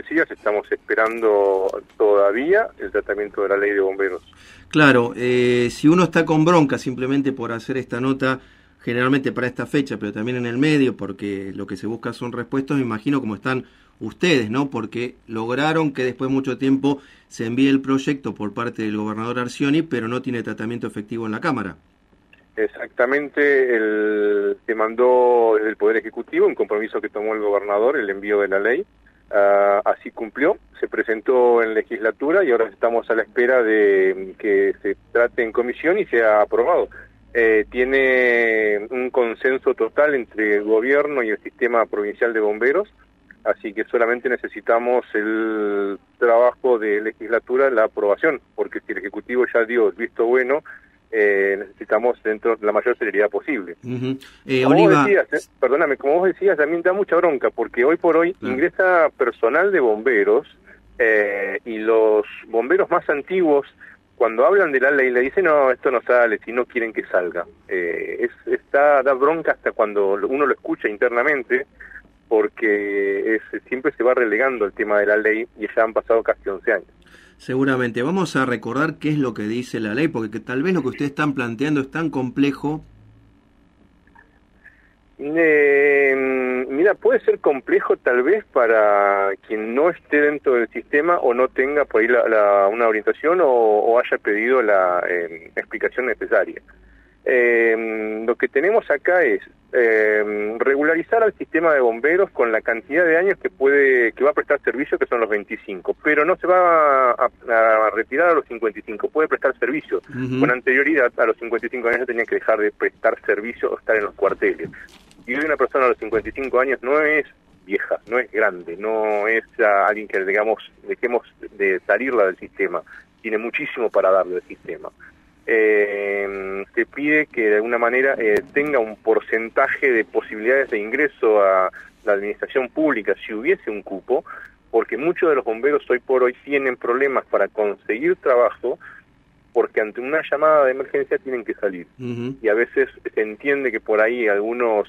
decías, estamos esperando todavía el tratamiento de la ley de bomberos. Claro, si uno está con bronca simplemente por hacer esta nota, generalmente para esta fecha, pero también en el medio, porque lo que se busca son respuestas, me imagino como están ustedes, ¿no? Porque lograron que después de mucho tiempo se envíe el proyecto por parte del gobernador Arcioni, pero no tiene tratamiento efectivo en la Cámara. Exactamente, se mandó desde el Poder Ejecutivo un compromiso que tomó el gobernador, el envío de la ley, así cumplió, se presentó en legislatura y ahora estamos a la espera de que se trate en comisión y sea aprobado. Tiene un consenso total entre el gobierno y el sistema provincial de bomberos, así que solamente necesitamos el trabajo de legislatura, la aprobación, porque si el Ejecutivo ya dio el visto bueno, necesitamos dentro de la mayor celeridad posible. Como Oliva... vos decías, perdóname, como vos decías, también da mucha bronca, porque hoy por hoy ingresa personal de bomberos y los bomberos más antiguos, cuando hablan de la ley, le dicen, no, esto no sale, si no quieren que salga. Da bronca hasta cuando uno lo escucha internamente, porque siempre se va relegando el tema de la ley y ya han pasado casi 11 años. Seguramente. Vamos a recordar qué es lo que dice la ley, porque tal vez lo que ustedes están planteando es tan complejo. Mira, puede ser complejo tal vez para quien no esté dentro del sistema o no tenga por ahí una orientación o haya pedido la explicación necesaria. Lo que tenemos acá es regularizar al sistema de bomberos con la cantidad de años que va a prestar servicio, que son los 25, pero no se va a retirar a los 55, puede prestar servicio. Con anterioridad, a los 55 años tenía que dejar de prestar servicio o estar en los cuarteles. Y hoy una persona a los 55 años no es vieja, no es grande, no es alguien que, digamos, dejemos de salirla del sistema, tiene muchísimo para darle al sistema. Se pide que de alguna manera tenga un porcentaje de posibilidades de ingreso a la administración pública si hubiese un cupo, porque muchos de los bomberos hoy por hoy tienen problemas para conseguir trabajo porque ante una llamada de emergencia tienen que salir. Y a veces se entiende que por ahí algunos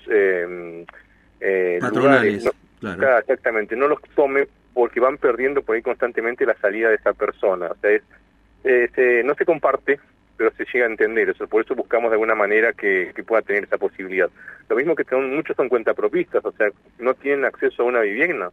patronales, lugares, claro. Exactamente, no los tomen porque van perdiendo por ahí constantemente la salida de esa persona. O sea, no se comparte, pero se llega a entender eso. Por eso buscamos de alguna manera que pueda tener esa posibilidad. Lo mismo que muchos son cuentapropistas, o sea, no tienen acceso a una vivienda,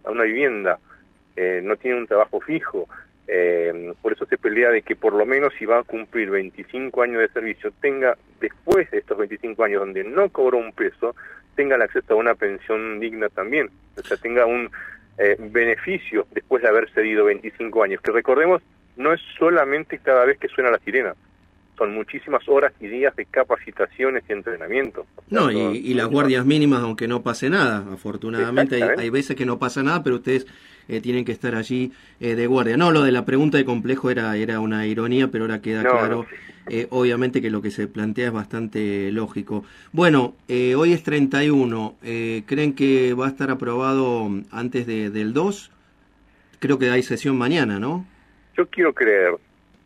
no tienen un trabajo fijo. Por eso se pelea de que por lo menos si va a cumplir 25 años de servicio, tenga después de estos 25 años donde no cobró un peso, tenga el acceso a una pensión digna también. O sea, tenga un beneficio después de haber cedido 25 años. Que recordemos, no es solamente cada vez que suena la sirena. Son muchísimas horas y días de capacitaciones y entrenamiento. No, y las guardias mínimas, aunque no pase nada. Afortunadamente hay veces que no pasa nada, pero ustedes tienen que estar allí de guardia. No, lo de la pregunta de complejo era una ironía, pero ahora queda claro, obviamente, que lo que se plantea es bastante lógico. Bueno, hoy es 31. ¿Creen que va a estar aprobado antes del 2? Creo que hay sesión mañana, ¿no? Yo quiero creer.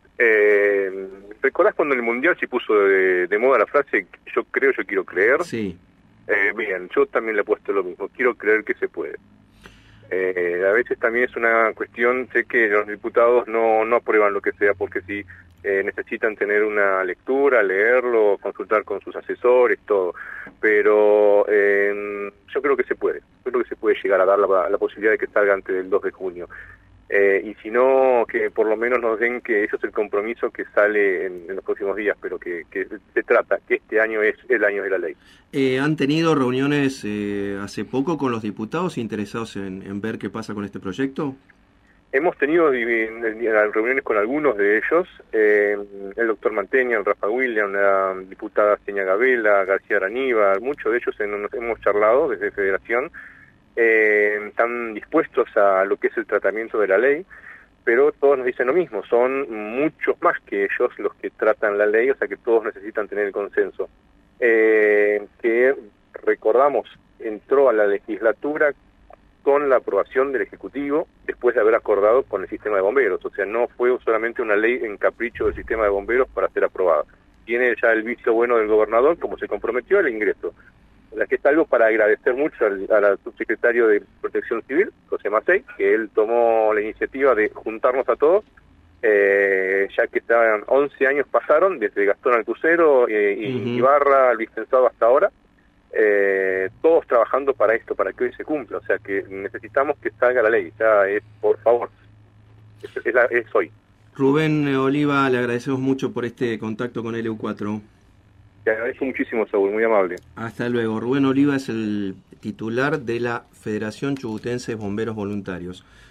¿Recordás cuando en el Mundial se puso de moda la frase yo creo, yo quiero creer? Sí. Bien, yo también le he puesto lo mismo, quiero creer que se puede. A veces también es una cuestión, sé que los diputados no aprueban lo que sea porque si necesitan tener una lectura, leerlo, consultar con sus asesores, todo, pero yo creo que se puede, llegar a dar la posibilidad de que salga antes del 2 de junio. Y si no, que por lo menos nos den que eso es el compromiso que sale en los próximos días, pero que se trata, que este año es el año de la ley. ¿Han tenido reuniones hace poco con los diputados interesados en ver qué pasa con este proyecto? Hemos tenido reuniones con algunos de ellos, el doctor Manteña, el Rafa William, la diputada Seña Gabela, García Araníbar, muchos de ellos hemos charlado desde Federación. Están dispuestos a lo que es el tratamiento de la ley, pero todos nos dicen lo mismo, son muchos más que ellos los que tratan la ley, o sea que todos necesitan tener el consenso. Que recordamos, entró a la legislatura con la aprobación del Ejecutivo después de haber acordado con el sistema de bomberos, o sea, no fue solamente una ley en capricho del sistema de bomberos para ser aprobada. Tiene ya el visto bueno del gobernador, como se comprometió al ingreso. O sea, que es algo para agradecer mucho al subsecretario de Protección Civil, José Macei, que él tomó la iniciativa de juntarnos a todos, ya que estaban 11 años pasaron, desde Gastón Altucero, Ibarra, Luis Pensado hasta ahora, todos trabajando para esto, para que hoy se cumpla. O sea, que necesitamos que salga la ley, ya es, por favor, es hoy. Rubén Oliva, le agradecemos mucho por este contacto con LU4. Te agradezco muchísimo, Saúl, muy amable. Hasta luego. Rubén Oliva es el titular de la Federación Chubutense de Bomberos Voluntarios.